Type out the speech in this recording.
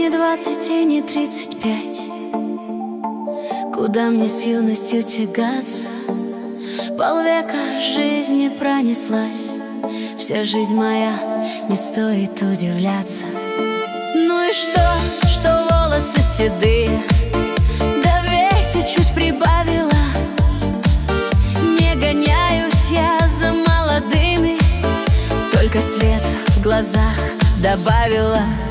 не 20 и не 35. Куда мне с юностью тягаться? Полвека жизни пронеслась. Вся жизнь моя, не стоит удивляться. Ну и что волосы седые, да весе чуть прибавила. Не гоняюсь я за молодыми, только свет в глазах добавила.